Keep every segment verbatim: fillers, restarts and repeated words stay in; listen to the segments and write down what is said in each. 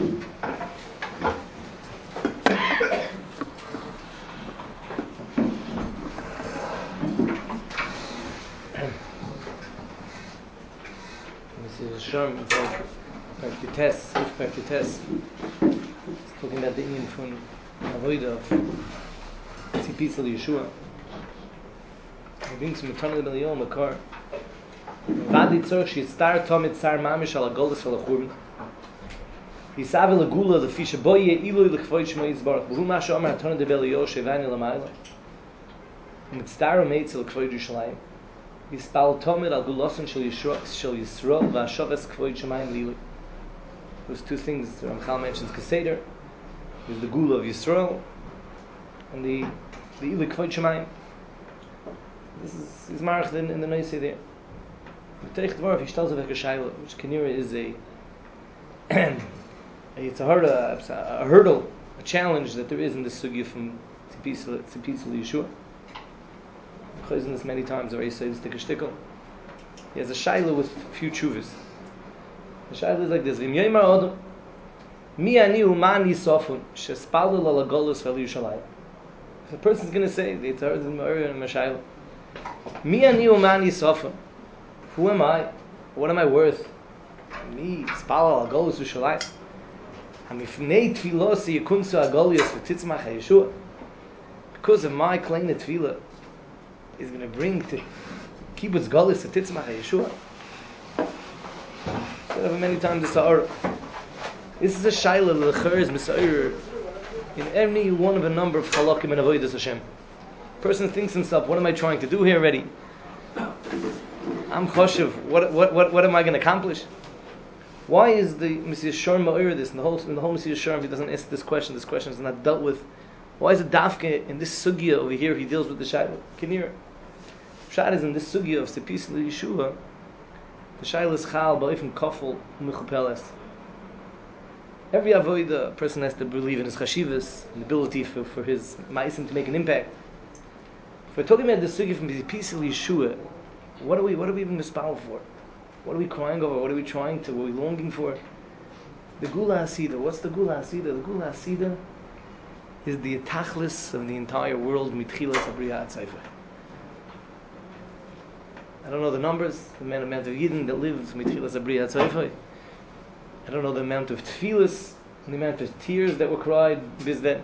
Sharm, Praktites, if Praktites, it's talking about the Indian from Avoida of Tzipisa Yeshua. He brings from Matana de Belial Makar. Vadi Tzor, she star Tomit Sar Mamish ala Golis ala Churm. He sabe la Gula, the fish boye, Iloi l'chvoy Shmo Yizbarach. Behu Masha Amar Matana de Belial, Shevani l'mayla. Mit star Omeitz l'chvoy Yerushalayim. Yispal Tomid al Gulosan shel Yisrael v'ashavas kvoid shemayim lili. Those two things Ramchal mentions Keseder. There's the Gula of Yisrael and the the Ili kvoid shemayim. This is is marked in, in the Neisei there. Teich Dvar, he tells of a Shaila, which Kanira is a it's a hurdle, a hurdle, a challenge that there is in this sugya from Tzipisa Yeshua. In this many times already says the Kashtikal. He has a shaila with a few chuvas. The shaila is like this: V'im yoymar adam, mi ani umani sofun shespalul ala golus v'al Yerushalayim. The person's going to say, it's heard in the shaila, mi ani umani sofun. Who am I? What am I worth? Me spalul ala golus Yerushalayim. Hamifnei tfilosi yikunsu agolius v'titzmach haYeshua. Because of my claim to tefillah is going to bring to kibbutz galus to Titzmach Yeshua. Said over many times the Sa'ara. This is a shaila l'cher is Messiah in any one of a number of halakim and avodas Hashem. Person thinks himself, what am I trying to do here already? I'm choshev. What what what what am I going to accomplish? Why is the Messiah Sharm Ma'ir this in the whole in the whole Messiah Sharm? He doesn't ask this question. This question is not dealt with. Why is it dafke in this sugya over here? He deals with the shaila. Kinir. Shad is in this sugya of Tzipisa Yeshua. The shaila is chal ba'ifim kafel u'mechupeles. Every avoida, a person has to believe in his chashivas, and the ability for, for his ma'isim to make an impact. If we're talking about the sugya from Tzipisa Yeshua, what are we? What are we even mispal for? What are we crying over? What are we trying to? What are we longing for? The Gula Hasida. What's the Gula Hasida? The Gula Hasida is the tachlis of the entire world. Mitchilas Abriya Tzayfa. I don't know the numbers, the amount of Yidden that lives Mitchilas Abriya Tzayfa. I don't know the amount of tefillas and the amount of tears that were cried because then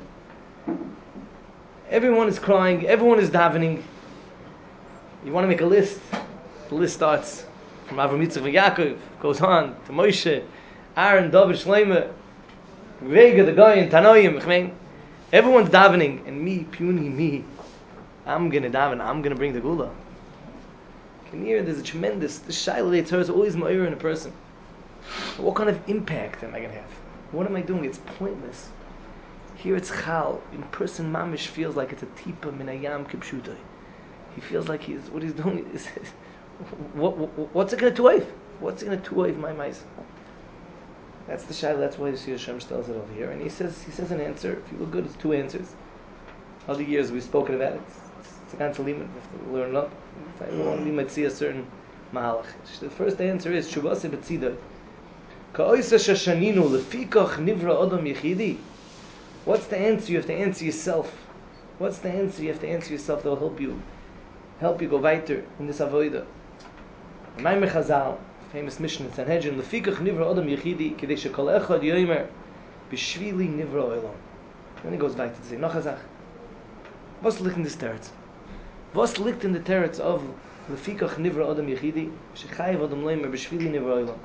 everyone is crying, everyone is davening. You want to make a list? The list starts from Avram Yitzchak and Yaakov, goes on to Moshe, Aaron, David, Shlomo, Vega, the guy in Tanoim. I mean, everyone's davening, and me, puny me, I'm gonna daven. I'm gonna bring the Gula. Can you hear? There's a tremendous. The shaila Torah is always ma'ir in a person. What kind of impact am I gonna have? What am I doing? It's pointless. Here it's chal. In person, mamish feels like it's a tipa min ayam kipshutai. He feels like he's what he's doing is what, what what's it gonna tuave? What's it gonna tuave my mice? That's the shaila. That's why the Siyah Shem tells it over here, and he says he says an answer. If you look good, it's two answers. Other years we've spoken about it. It's a ganze limit. We have to learn it up. If I want to be might see a certain mahalach. The first answer is Shuvasi Betzida. Ka'oisa shashaninu lefikach nivra adam yechidi. What's the answer? You have to answer yourself. What's the answer? You have to answer yourself. That will help you, help you go weiter in this avodah. Maimer Chazal, famous Mishnah in Sanhedrin, lefikach nivra adam yechidi kedei shekol echad yomer b'shvili nivra olam. Then he goes back to say, Nachazach. What's licked in this teretz? What's licked in the teretz of lefikach nivra adam yechidi shechayiv adam leimer b'shvili nivra olam?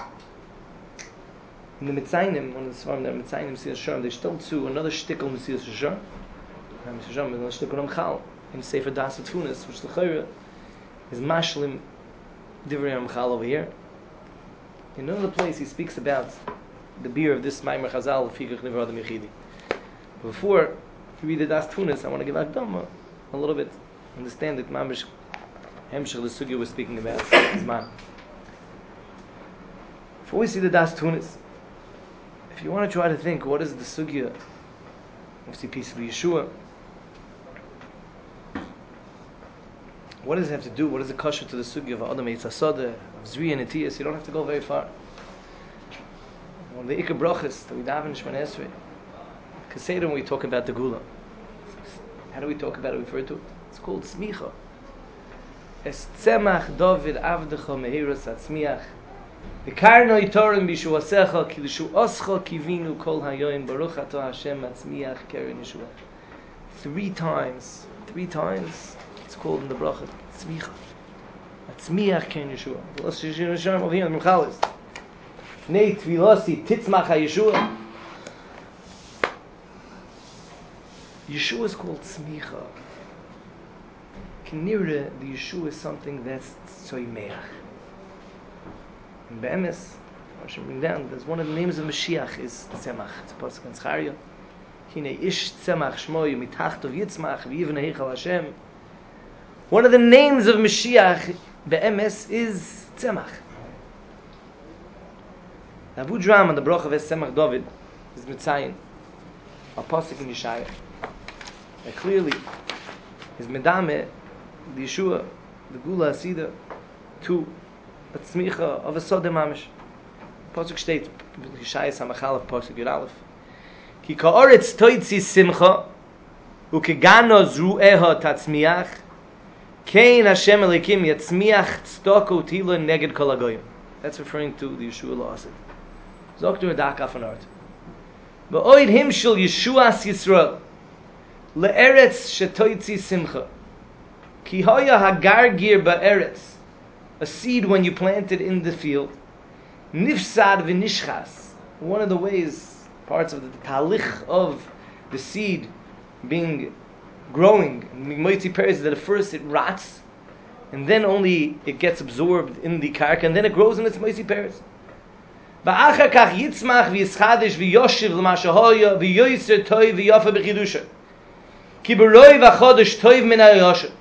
In the Mitzayim, one of the Svarim, the Mitzayim, Messias Sharm, they still to another shtickle Messias Sharm. Messias Sharm is another shtickle Ramchal in Sefer Das Atfunas, which the Chayra is Mashlim Divrei Ramchal over here. In another place, he speaks about the beer of this Maimer Chazal, Fikach Nivra Adam Yechidi. Before you read the Das Atfunas, I want to give Akdama a little bit, understand that Mamish Hemshech the Sugya was speaking about his man. Before we see the Das Atfunas, if you want to try to think, what is the sugya of Tzipisa Yeshua? What does it have to do? What is the kasha to the sugya of Adam Eitz Hasada, of Zri and Etiyas? You don't have to go very far. One of the Ikar Brachas that we daven in Shemona Esrei. Kaseder when we talk about the Gula. How do we talk about it? We refer to it. It's called Smicha. Es tzemach David avdecha mehiras atzmiach. V'karno itorim b'shuasecha ki l'shuascha kivinu kol hayoim baruch atah Hashem atzmiach keren Yeshua. Three times, three times, it's called in the bracha Tzmicha. Atzmiach keren Yeshua. V'los shishir Hashem over here in Mechalis. Nei tvilasi titzmach ha-Yeshua. Yeshua is called Tzmicha. Kinira, the Yeshua is something that's Tzoymeach. In Be'emes, I should bring down, there's one of the names of Mashiach is Tzemach. It's a pasuk in Zechariah. Hine ish Tzemach shmoy mitachtov yitzmach v'yivne heichal Hashem. One of the names of Mashiach, Be'emes, is Tzemach. Abu Dram on the Broch of Es Tzemach David is Mitzayin, a pasuk in Yeshaya. And clearly, his medame, the Yeshua, the Gula Asida, to a tzmicha of a sodem mamish. Pasuk steht, Yeshaya Samachalaf, Pasuk Yud Aleph. Ki ka'oretz toitzi simcha, ukegano zru'eha tatzmiach, kein Hashem Elikim yatzmiach tztoko tilo neged kol hagoyim. That's referring to the Yeshua La'asid. Zoktu Medaka von Art. Ba'oid him shel Yeshuas Yisrael, le'eretz shetoitzi simcha. Ki haya hagargir ba'eretz. A seed when you plant it in the field. Nifsad v'nishchas. One of the ways, parts of the talich of the seed being growing, Moitzi Peres, that at first it rots, and then only it gets absorbed in the karka, and then it grows in its Moitzi Peres. Ba'achar kach yitzmach v'yischadish v'yoshiv l'mashahoya v'yoyser toiv v'yofa b'chidusha. Ki b'roi v'chodesh toiv min ha'yosher.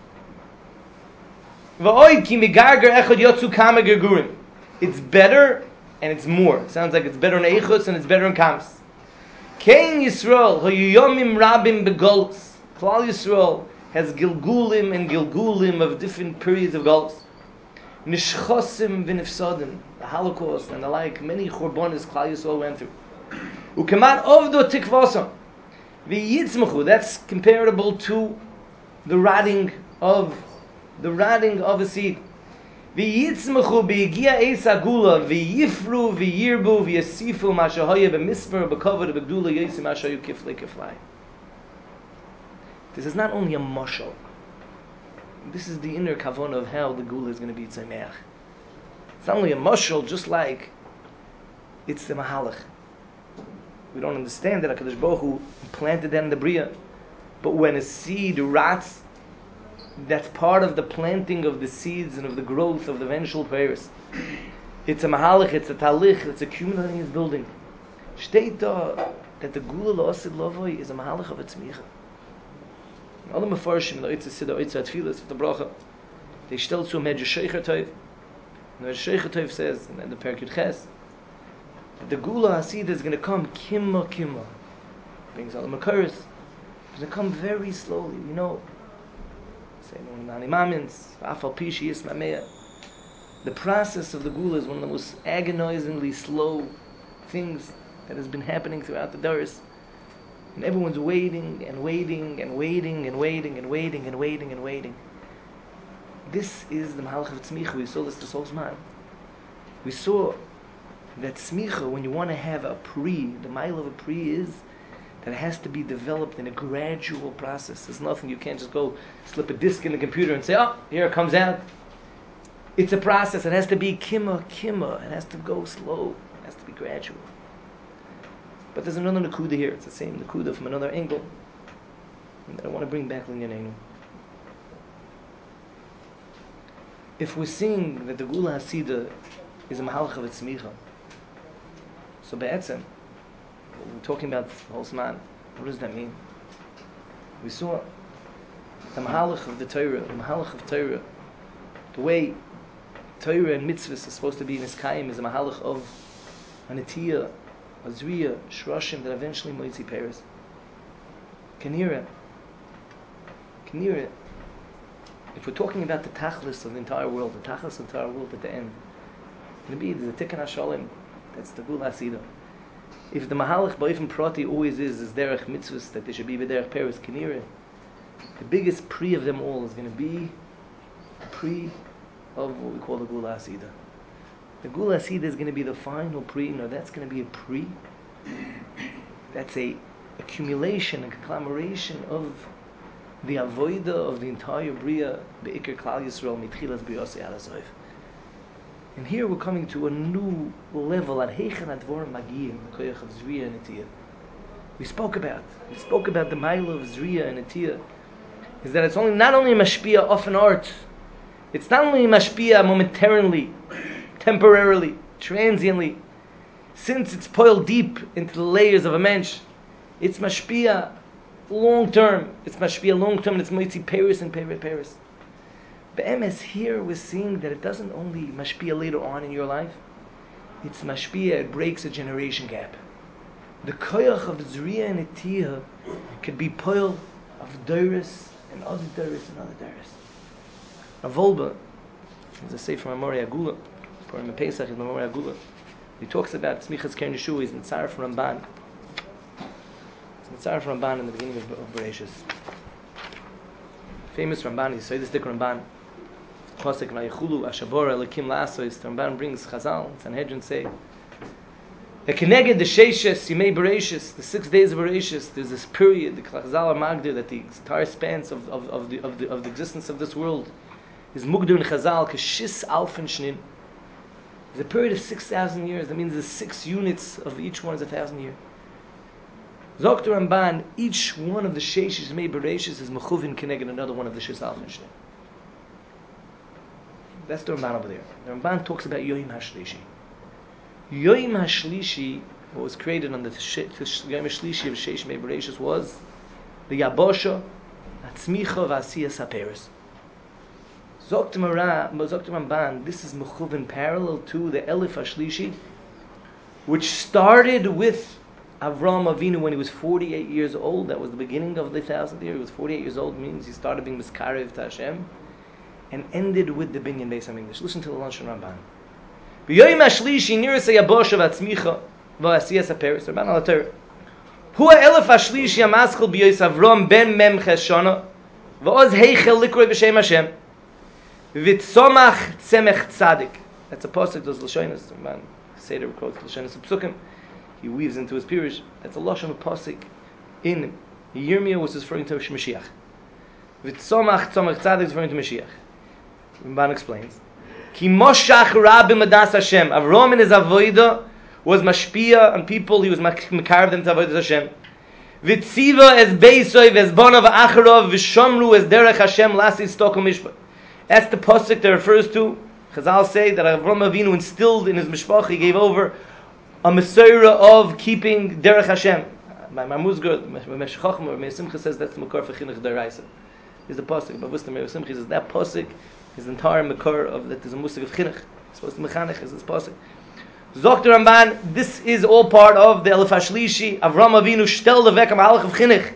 It's better and it's more. Sounds like it's better in Eichus and it's better in Kams. Kein Yisrael hoyomim rabim begolus. Klal Yisrael has gilgulim and gilgulim of different periods of golus. Nishchosim v'nifsadim, the Holocaust and the like, many churbanis Klal Yisrael went through. Ukeman ovdo tikvosam v'yitzmachu. That's comparable to the rotting of the rotting of a seed. V'yitzmachu b'yigia eis agula v'yifru v'yirbu v'yasifu mashahaya b'misper b'kavod b'gdula yosim mashayu kiflei kiflai. This is not only a mashal. This is the inner kavanah of how the gula is going to be tzemeach. It's not only a mashal, just like it's the mahalach. We don't understand that HaKadosh Baruch Hu planted that in the bria, but when a seed rots, that's part of the planting of the seeds and of the growth of the eventual prayers. It's a mahalach, it's a talich, it's accumulating, it's building. Steht da that the gula la'asid lavoi is a mahalach of a tzmicha. All the mefarshim, the oitza sidda, oitza atfilas, the bracha, they stell to a medja sheikha toiv. And the sheikha toiv says, in the Perek Yud Ches, that the gula hasid is going to come kimma kimma. Brings all the makaris. It's going to come very slowly. We know. The process of the gula is one of the most agonizingly slow things that has been happening throughout the Doros. And everyone's waiting and waiting and waiting and waiting and waiting and waiting and waiting. This is the Mahalach of Tzmicha. We saw this this whole time. We saw that Tzmicha, when you want to have a pri, the mile of a pri is that it has to be developed in a gradual process. There's nothing, you can't just go slip a disk in the computer and say, oh, here it comes out. It's a process. It has to be kimma, kimma. It has to go slow. It has to be gradual. But there's another Nakuda here. It's the same Nakuda from another angle. And I want to bring back Linyanenu. If we're seeing that the Gula Hasidah is a Mahalach of Tzmicha, so Be'etzem, we're talking about the whole Zman. What does that mean? We saw the Mahalach of the Torah, the Mahalach of Torah, the way Torah and mitzvahs is supposed to be in Iskayim is a Mahalach of Anitiyah, Azriya, Shroshim, that eventually Moitzi Peres. Kanira. Kanira. If we're talking about the Tachlis of the entire world, the Tachlis of the entire world at the end, it's going to be the Tikkun HaShalom That's the Gula Asida. If the Mahalach Ba'ifim Prati always is, is Derech Mitzvahs, that they should be B'derech Peres Kinire, the biggest pre of them all is going to be the pre of what we call the Gula Asida. The Gula Asida is going to be the final pre. No, that's going to be a pre. That's a accumulation, a conglomeration of the avoida of the entire Bria, Be'ikr Klal Yisrael, Mitchilas B'yosei Alazoiv. And here we're coming to a new level at Heichen Advorim Magiyim, the Koyach of Zriya and Etiyah. We spoke about, we spoke about the Maila of Zriya and Etiyah, is that it's only not only a mashpia of an art, it's not only a mashpia momentarily, temporarily, transiently, since it's poiled deep into the layers of a mensch, it's mashpia long term, it's mashpia long term, and it's moitzi Paris and Paris Paris. Be'emes, here we're seeing that it doesn't only mashpia later on in your life, it's mashpia, it breaks a generation gap. The koyach of Zriya and Etiyah could be poil of Doris and other Doris and other Doris. A Volba, as I say from Amori Agula, for him in Pesach is Amori Agula. He talks about Smichas Keren Yeshua, he's Nitzar from Ramban. It's Nitzar from Ramban in the beginning of, of Bereshis. Famous Ramban, he said this Dik Ramban. Chosek Vayechulu, Ashabora, Lekim Lasois. The Ramban brings Chazal, Sanhedrin say, Ekeneged the Sheishes, Yimei Bereshis, the six days of Bereshis, there's this period, the Chazal Magdir, that the entire spans of, of, of, the, of, the, of the existence of this world is Mugdir in Chazal, Keshis Alfen Shnin. There's a period of six thousand years. That means the six units of each one is a thousand years. Zok the Ramban, each one of the Sheishis Yimei Bereshis is Mechuvin Keneged another one of the Shis Alfen Shnin. That's the Ramban over there. The Ramban talks about Yoim HaShlishi. Yoim HaShlishi, what was created on the Yoim HaShlishi of Sheish Yimei Bereshis was the Yabosha, Atzmicha, V'asiyas HaPeres. Zok the Ramban, this is Mechuvin parallel to the Elif HaShlishi, which started with Avram Avinu when he was forty-eight years old. That was the beginning of the thousandth year. He was forty-eight years old, means he started being Miskarev to Hashem, and ended with the Binyan Beis HaMikdash. Listen to the Lashon Ramban. B'yoyim hashlishi nirasei abosha v'atzmicha v'asiyas haperes. Ramban al Torah. Hu ha'elef hashlishi ha'maschel b'yoyis Avram ben mem cheshana v'oz heichel likroi b'shem Hashem v'tzomach tzemech tzadik. That's a pasuk. Those lashonos. Ramban Seder quotes lashonos psukim. He weaves into his pirush. That's a lashon of pasuk in Yirmiyah, which is referring to Mashiach. V'tzomach tzomach tzadik is referring to Mashiach. Ramban explains. Ki moshach rabim adas Hashem. Avram in his avodah was mashpia on people. He was makarv them to avodah Hashem. V'tziva es beisoy v'ezbonav acharov v'shomru es derech Hashem lasis stokum mishpat. That's the pasuk that refers to. Chazal say that Avram Avinu instilled in his mishpach. He gave over a mesorah of keeping derech Hashem. My Marmuzgar, Mesh Chacham or Meir Simcha says that's the makar for chinuch deraisa. Is the pasuk. But Meir Simcha says that pasuk is the entire makar of that is a musik of chinuch. It's supposed to mechanech is this pasuk. Zok the Ramban, this is all part of the Elif HaShlishi. Avram Avinu shtel levek ha'malach of chinuch.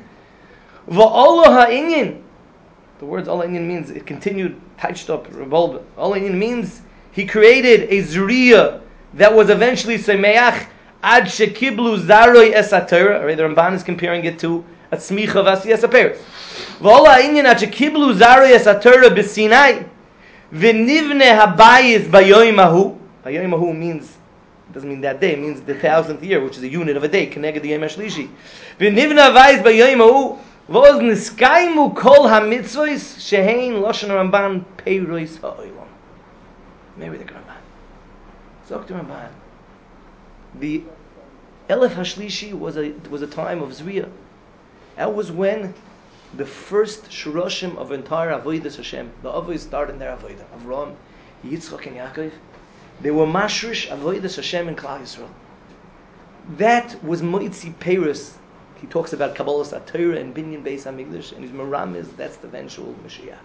Va'olo ha'inyin. The words all inyan means it continued touched up revolved. All inyan means he created a zuriya that was eventually semeach ad shekiblu zaroi es haTorah. Alright, the Ramban is comparing it to a tzmicha v'asiyas haperes. V'ol ha'inyan ad shekiblu zaroi es haTorah b'Sinai v'nivne habayis bayoyim hahu. Bayoyim hahu means, it doesn't mean that day, it means the thousandth year, which is a unit of a day, keneged the Yom HaShlishi. V'nivne habayis bayoyim hahu v'oz niskaimu kol ha'mitzvos shehein loshen Ramban peiros ha'olam. Maybe the Ramban. Zok the Ramban. The Elif HaShlishi was a was a time of Zriya. That was when the first Shurashim of entire Avodas Hashem, the Avos started in their Avodah. Avram, Yitzchak, and Yaakov, they were Mashrish Avodas Hashem in Klal Yisrael. That was Moitzi Peirus. He talks about Kabbalah HaTorah and Binyan Beis HaMikdash, and his Meramiz, that's the eventual Mashiach.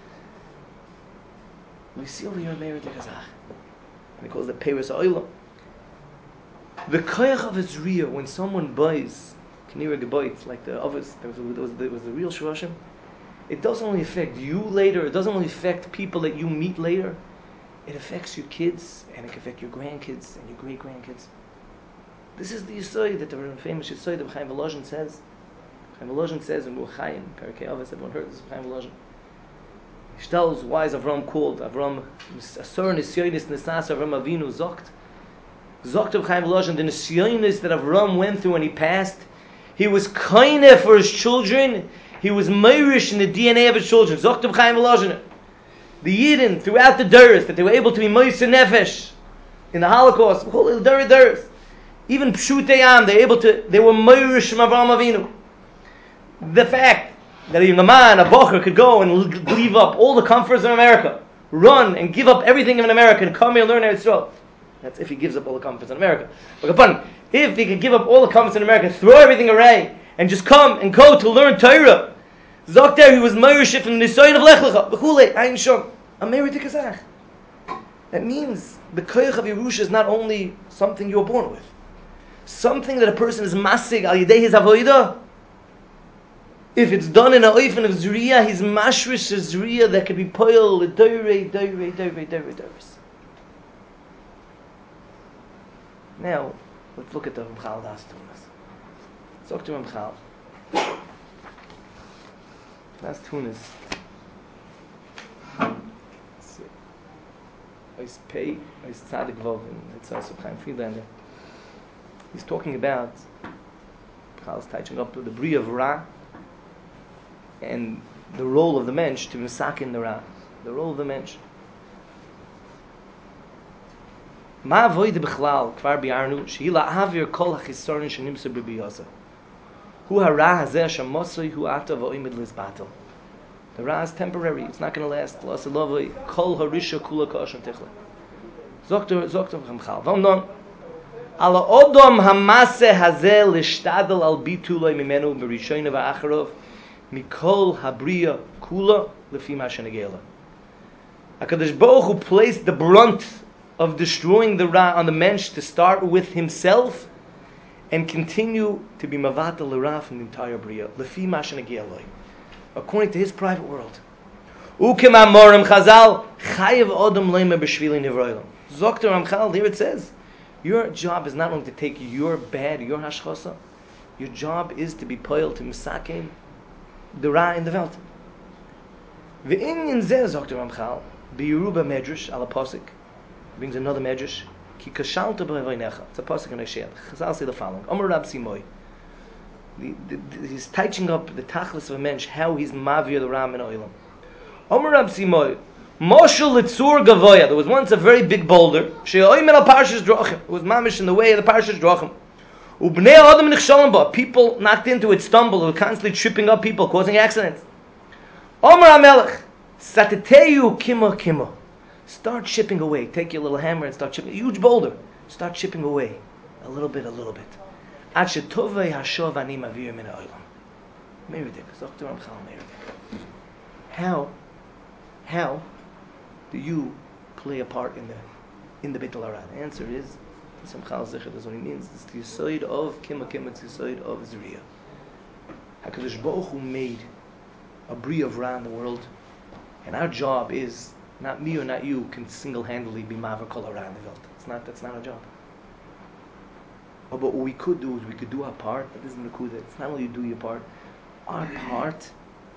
We see over here Meir de Kazach. And he calls it Peirus HaOlam. The koyach of Zriya, when someone buys Knira Geboit, like the others, there was, there was, there was the real Shurashim, it doesn't only affect you later, it doesn't only affect people that you meet later, it affects your kids, and it can affect your grandkids and your great-grandkids. This is the Yisod that the famous Yisod of Chaim Volozhin says. Chaim Volozhin says in Ruchaim, Perkei Avos, everyone heard this of Chaim Volozhin. He tells why is Avram called Avram Asur Nisyonis Nisas Avram Avinu Zokt. Zokt of Chaim Volozhin, the Nisyonis that Avram went through when he passed. He was kinda for his children. He was Meirish in the D N A of his children. Zokt of Chaim Volozhin. The Yidden throughout the Duras that they were able to be Moise Nefesh in the Holocaust. Even Pshutei Am, they able to. They were Meirish from Avram Avinu. The fact that a young man, a bocher, could go and leave up all the comforts of America, run and give up everything in America and come here and learn Eretz Yisrael. That's if he gives up all the comforts in America. But if he could give up all the comforts in America, throw everything away, and just come and go to learn Torah, Zok there, he was Meirish from the Nisayin of Lech Lecha. B'chulei, Ayin Shom. Ameri Tikazach. That means the Koyach of Yerusha is not only something you're born with, something that a person is masig al yedei his avodah. If it's done in a oifen of zriya, he's mashrish a zriya that could be poil with doirei, doirei, doirei, doirei, doireis. Now, let's look at the Ramchal Das Tunas. Let's talk to Ramchal. Das Tunas. Ois pei, ois tzadik vov, and it's also Chaim Friedlander. He's talking about Ramchal's touching up to the bri of Ra and the role of the mensch to misakin the Ra. The role of the mensch. Ma avoid bichlal kvar biarnu shehi la'avir kol hachisorin shenimsa b'biyosa. Hu hara hazeh shamosoi hu ata v'oimid lizbatel. The Ra is temporary. It's not going to last. L'asilovoi kol harisha kula ka'asham tichla. Zokter zokter Ramchal. V'omnon ala odom hamase hazeh lishtadel al bituloi mimenu b'rishoyne v'acharov mikol habriya kula lefi ma shenegela. HaKadosh Baruch Hu placed the brunt of destroying the Ra on the mensch to start with himself and continue to be mavatal l'Ra from the entire Bria. Lefi ma shenegela. According to his private world. Ukem amorim chazal chayev odom leime b'shvili nivroilam. Zokter Ramchal, here it says, your job is not only to take your bad, your hashchosa, your job is to be poil to misakein the Ra in the Welt. V'inyin zeh Zokter Ramchal b'Yeruba medrash ala posik brings another medrash ki kashalta b'avoinecha. It's a posik in Hosea. Chazal say the following: Omer Rab Simoy. The, the, the, he's touching up the tachlis of a mensch, how he's mavir the Ram in Oilam. Omer Rab Simoy, Moshel Litzur Gavoya. There was once a very big boulder. She'oimen al Parshas Drachim. It was mamish in the way of the Parshas Drachim. Ubnei Adam nichshalim ba. People knocked into it, stumbled, were constantly tripping up people, causing accidents. Omer HaMelech, Sateteyu kimo kimo. Start chipping away. Take your little hammer and start chipping. A huge boulder. Start chipping away. A little bit, a little bit. Ad shetovei hashov ani mavir min ha'olam. Meridik. Zokter Ramchal Meridik. How, how do you play a part in the in the Beitul Hara? The answer is, Samchal Zecher, that's what he means. It's the Yesod of Kima Kima, it's the Yesod of Zriya. HaKadosh Baruch Hu made a bri of Ra in the world, and our job is, not me or not you can single-handedly be Maver Kol Hara in the world. It's not, that's not our job. Oh, but what we could do is we could do our part, but this is Nakuda. It's not only you do your part, our part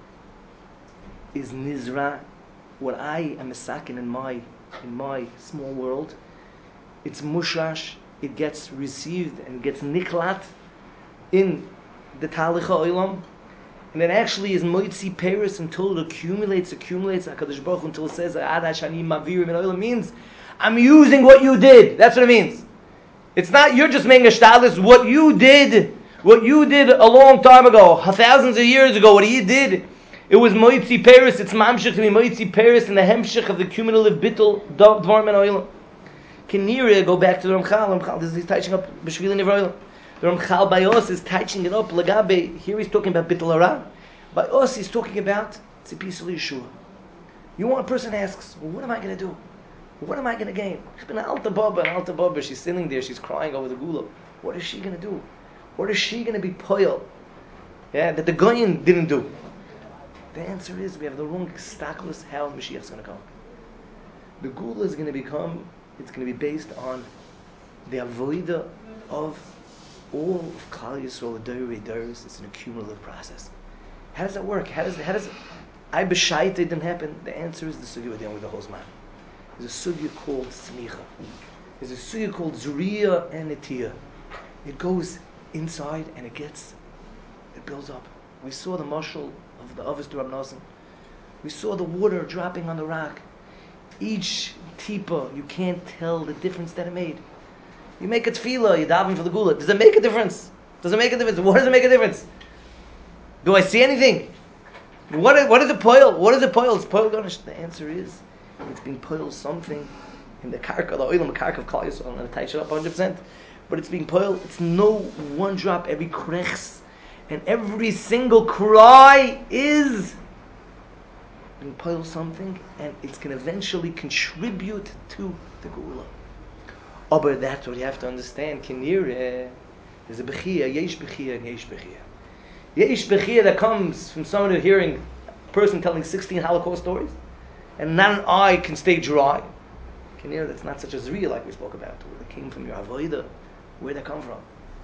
is Nizra. What I am a sakin in my in my small world, it's mushash. It gets received and gets niklat in the talicha olam, and it actually is moitzi peris until it accumulates, accumulates. HaKadosh Baruch Hu until it says ad hashani mavir min olam means I'm using what you did. That's what it means. It's not you're just making a shtadlis. What you did, what you did a long time ago, thousands of years ago, what he did. It was Moitzi Paris, it's Mamshech to be Moitzi Paris in the Hemshech of the cumulative Bittul Dvarm and Oilam. Kinira, go back to the Ramchal, Ramchal, this is he's touching up B'Shvili Nivroilam. The Ramchal by us is touching it up, Lagabe, here he's talking about Bittul Hara. By us he's talking about Tzipis Yeshua. You want a person asks, well, what am I going to do? What am I going to gain? She's been an Alta Baba, an Alta Baba, she's sitting there, she's crying over the Gula. What is she going to do? What is she going to be poil? Yeah, that the Goyin didn't do. The answer is we have the wrong staklus how Mashiach is going to come. The Gula is going to become, it's going to be based on the avoida of all of Klal Yisrael, Dorei Doros, it's an accumulative process. How does that work? How does how does I b'shait it didn't happen? The answer is the sugya we're dealing with the whole zman. There's a sugya called smicha. There's a sugya called zriya and netiyah. It goes inside and it gets, it builds up. We saw the mashal of the Avos Rab Nosson. We saw the water dropping on the rock. Each tipa, you can't tell the difference that it made. You make a tefillah, you daven for the gula. Does it make a difference? Does it make a difference? What does it make a difference? Do I see anything? What is, what is a poil? What is a poil? It's poil garnish. The answer is, it's being poiled something in the karka, the oil, the karka of Klal Yisrael. I'm going to touch it up one hundred percent. But it's being poiled. It's no one drop, every krechs. And every single cry is being poiled something, and it's going to eventually contribute to the gula. Oh, but that's what you have to understand. Kinire, there's a bechia, yesh bechia, and yesh bechia. Yesh bechia that comes from someone hearing a person telling sixteen Holocaust stories, and not an eye can stay dry. Kinire, that's not such a zriya like we spoke about. Where they came from your avodah, where they come from.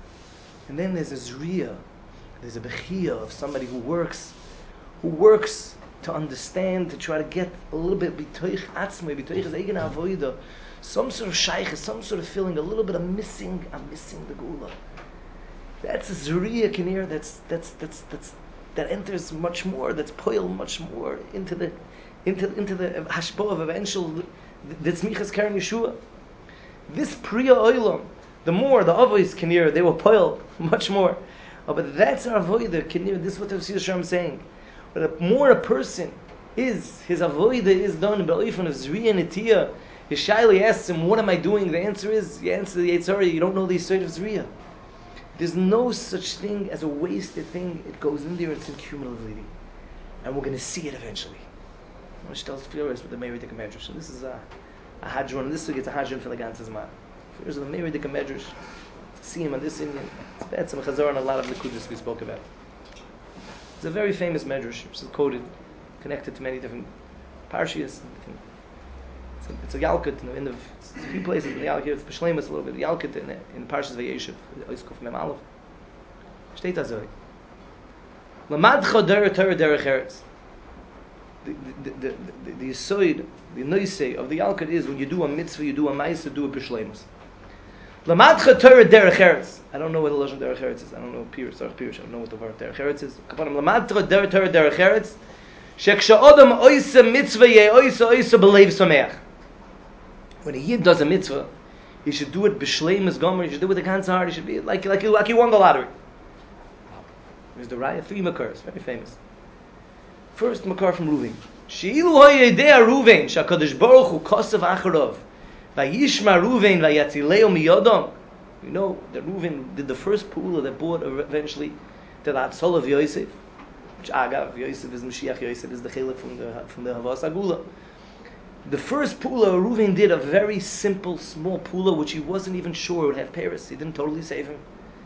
And then there's a zriya, there's a bechia of somebody who works, who works to understand, to try to get a little bit bitoich atzmai, bitoich his eigen avodah, some sort of shaykh, some sort of feeling, a little bit of missing, I'm missing the gula. That's a zriya kinir, that's that's that's that's that enters much more, that's poil much more into the into into the hashpah of eventual the tzmichas karen Yeshua. This priya oilam, the more the avos kinir, they will poil much more. Oh, but that's our avodah kinir. This is what the Tzvi Yisrael is saying. But the more a person is, his avodah is done b'oifon of zriya netiyah. His shaila asks him, "What am I doing?" The answer is, you answer the Yetzer Hara, you don't know the state of zriya. There's no such thing as a wasted thing. It goes in there, it's in cumulatively. And we're going to see it eventually. Which tells Firas with the Meiri Dika Medrash. So this is a, a hadron. This week it's a hadron for the ganzes man. Firas with the Meiri Dika Medrash. To see him on this Indian. It's bad some chazar and a lot of the kudus we spoke about. It's a very famous Medrash, which is quoted, connected to many different parshias. Different, it's, a, it's a Yalkut in the end of a few places in the Yalkut. It's B'Shleimus a little bit. Yalkut in the, in the Parshas Vayeshev. Oiskuf Mem Aleph. Steht azoi. Lamadcha derech Torah derech Eretz. The the the the the yisoid, the noisei of the Yalkut is when you do a mitzvah, you do a ma'aser, do a b'shleimus. Lamadcha Torah derech Eretz. I don't know what the lashon derech Eretz is. I don't know Pirush, Sarach Pirush. I don't know what the word derech Eretz is. Kapanim lamadcha derech Torah derech Eretz. Sheksha odam oisa mitzvah ye oisa oisa b'leiv sameach. When a yid does a mitzvah, he should do it b'shleimus gomer. He should do it with the ganze heart. He should be like like like he won the lottery. There's the Raya, three makars, very famous. First makar from Ruvain. She'ilu hoyedea Ruvain, shakadosh baruch hu kosav acharov, vayishma Ruvain vayatzileo miyodom. You know that Ruvain did the first pula that brought eventually to the Hatzalah of Yosef, which agav Yosef is Mashiach. Yosef is the chilek from the from the Havas Agula. The first pula Ruvain did, a very simple, small pula, which he wasn't even sure would have Paris. He didn't totally save him.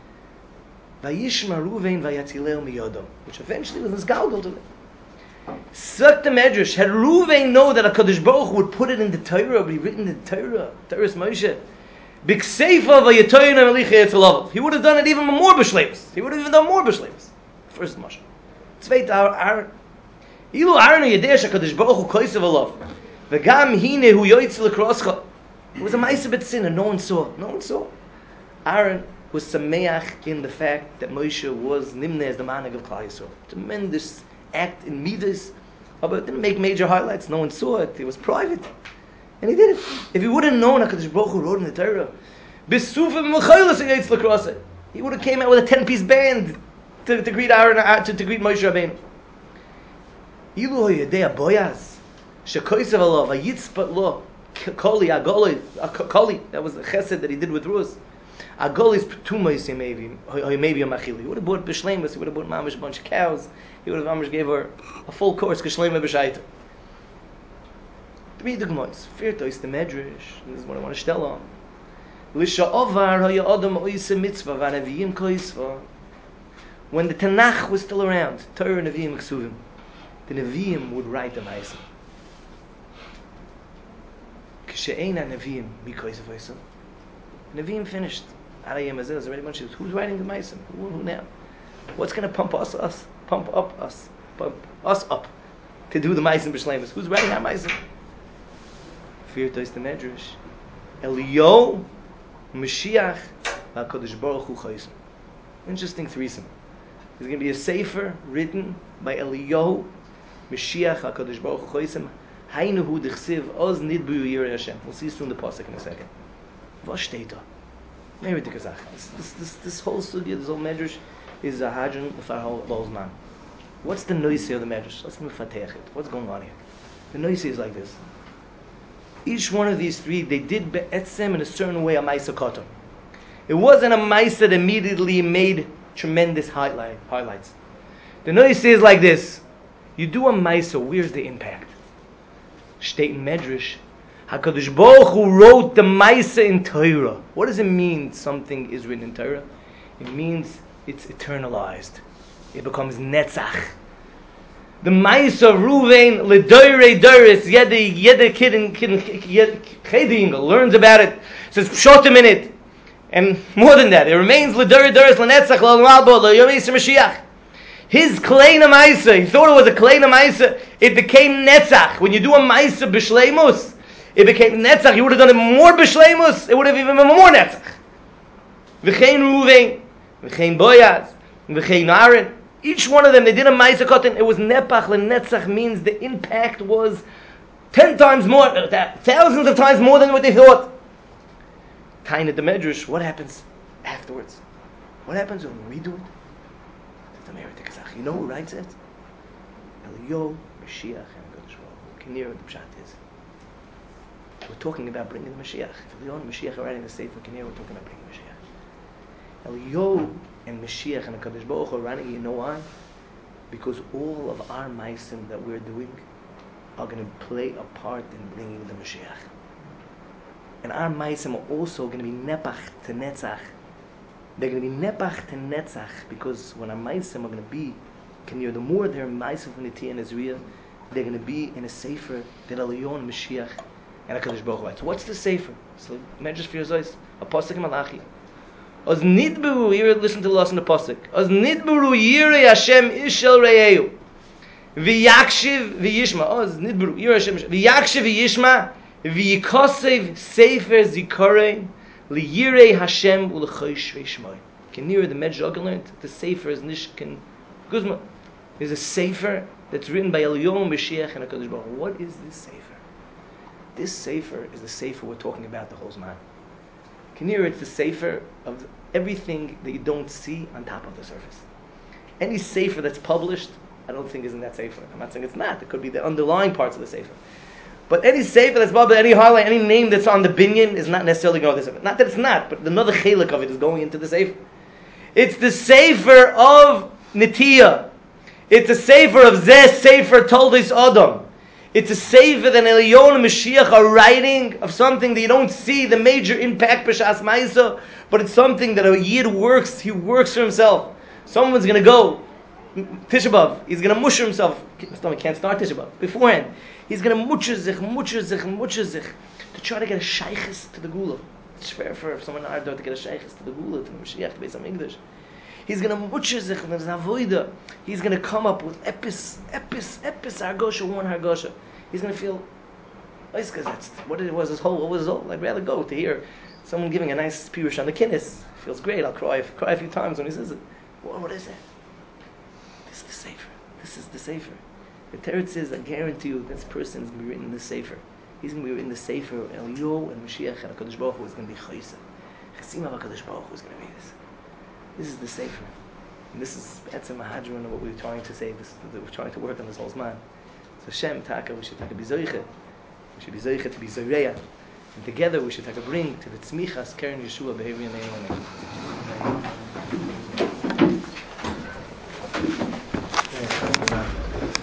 Vayishma Ruvain vayatzileo miyodom, which eventually was his galgal to it. Suck the Medrash. Had Ruvain know that HaKadosh Baruch Hu would put it in the Torah, would be written in the Torah, Torah's Moshe, B'kseifa v'yatoyin ha'melicha yetzelav. He would have done it even more b'shleimus. He would have even done more b'shleimus. First Moshe. Zweit Aaron. Ilu Aaron yedeh HaKadosh Baruch Hu koisav alav. V'gam hine hu yoytz l'kroscha. It was a ma'aseh b'tzin and no one saw. No one saw. Aaron was sameach in the fact that Moshe was nimneh as the manig of Klal Yisrael. Tremendous act in Midas, but it didn't make major highlights. No one saw it. It was private. And he did it. If he would have known HaKadosh Baruch Hu wrote in the Torah, he would have came out with a ten-piece band to, to greet Aaron, uh, to, to greet Moshe Rabbeinu. Ilu Yedei Boyaz, shekoisav alav, hayitzpat lo, koli, agoli, koli. That was the chesed that he did with Ruz. Agoli's tumois maybe, maybe a machili. He would have bought b'shleimus. He would have bought mamish a bunch of cows. He would have mamish gave her a full course k'shleima b'shayta. Three dugmois. Firto is the medrash. This is what I want to tell on. Lisha ovar haya adam oisa mitzvah v'anaviyim koisva. When the Tanakh was still around, Torah and Nevi'im Ksuvim, the Nevi'im would write the ma'aser. K'she'eina Nevi'im mi koisva oisa. Nevi'im finished. Arayim Azil is already mentioned. Who's writing the Maisim? Who, who now? What's going to pump us, us, pump up us, pump us up to do the Maisim B'Shleimus? Who's writing our Maisim? Fear to the Medrash. Eliyahu, Mashiach, HaKadosh Baruch Hu Chaysim. Interesting threesome. There's going to be a sefer written by Eliyahu, Mashiach, HaKadosh Baruch Hu Chaysim. Haynuhu Dechsiv Oz Nidbu Yirei Hashem. We'll see soon the pasuk in a second. Was steht da? Very difficult. This, this, this, this whole sugya, this whole medrash, is a hadron for our Bolzman. What's the noise of the medrash? Let's move fatech it. What's going on here? The noise is like this. Each one of these three, they did be'etzem in a certain way a ma'isa kotor. It wasn't a ma'isa that immediately made tremendous highlight, highlights. The noise is like this. You do a ma'isa, where's the impact? State in medrash. HaKadosh Baruch Hu wrote the Maisa in Torah. What does it mean something is written in Torah? It means it's eternalized. It becomes Netzach. The Maisa of Ruvain, L'doirei doris, yede, yede kid in Cheding learns about it, says Pshotim in it. And more than that, it remains L'doirei doris, L'netzach, L'almalbo, L'yom Yisra Mashiach. His Kleina Maisa, he thought it was a Kleina Maisa, it became Netzach. When you do a Maisa B'Shleimus, it became Netzach. You would have done it more b'shleimus. It would have even been more Netzach. V'chein Ruvain, v'chein Boyaz, v'chein Aaron. Each one of them, they did a Ma'aseh Kotan. It was Nepach. L'Netzach means the impact was ten times more, thousands of times more than what they thought. Tain at the Medrash, what happens afterwards? What happens when we do it? You know who writes it? Eliyahu, Mashiach, and HaKadosh Baruch Hu. Kinir, the Pshat is. We're talking about bringing the Mashiach. If Eliyahu and Mashiach are writing the Sefer Kinir, we're talking about bringing Mashiach. Eliyahu and Mashiach and HaKadosh Baruch Hu are writing, you know why? Because all of our Maisim that we're doing are going to play a part in bringing the Mashiach. And our Maisim are also going to be Nepach to Netzach. They're going to be Nepach to Netzach, because when our Maisim are going to be Kinir, the more they're Maisim from the Tia and Ezriya, they're going to be in a Sefer that Eliyahu and Mashiach and HaKadosh Baruch Hu writes. So what's the Sefer? So Medrash for Yozois, a Pasuk in Malachi. Oz nidburu, here listen to the last in the Pasuk. Oz nidburu yirei Hashem ishel re'ehu. V'yakshiv v'yishma. Oz nidburu yirei Hashem v'yakshiv v'yishma v'yikosev sefer zikorei liyirei Hashem u'lechosh v'yishmai. Can hear the Medrash learned the Sefer is Nishkin Guzma. There's a Sefer that's written by Eliyahu Mashiach and HaKadosh Baruch Hu. What is this Sefer? This Sefer is the Sefer we're talking about the whole Zman. Can hear it's the Sefer of everything that you don't see on top of the surface. Any Sefer that's published, I don't think is in that Sefer. I'm not saying it's not. It could be the underlying parts of the Sefer. But any Sefer that's published, any highlight, any name that's on the binyan is not necessarily going to the Sefer. Not that it's not, but another chelik of it is going into the Sefer. It's the Sefer of Nitiyah. It's a Sefer of Zeh Sefer Toldos Adam. It's a Sefer that Eliyahu and Mashiach are writing of something that you don't see the major impact b'shas ma'isa, but it's something that a Yid works, he works for himself. Someone's going to go, Tisha B'Av, he's going to mush himself, he can't start Tisha B'Av, beforehand. He's going to much zich, much zich, much zich, to try to get a shaykhis to the Gula. It's fair for someone in Ardo to get a shaykhis to the Gula, to the Mashiach, to be some English. He's going to much zich, there's avoida. He's going to come up with epis, epis, epis hargosha, one hargosha. He's going to feel, what it was his whole, what was his whole? I'd rather go to hear someone giving a nice pirush on the kinnis. Feels great, I'll cry, cry a few times when he says it. What, what is it? This is the Sefer. This is the Sefer. The Teretz says, I guarantee you, this person is going to be written in the Sefer. He's going to be written in the Sefer, Eliyahu and Mashiach and HaKadosh Baruch Hu is going to be Chaysa. Chasim of HaKadosh Baruch Hu is going to be this. This is the Sefer. And this is Etzem Mahadron of what we're trying to say, this, that we're trying to work on this whole Zman. So Shem, Taka, we should take a bizoiche. We should be zoiche to be zoreya. And together we should take a bring to the tzmichas, Keren Yeshua, behavior and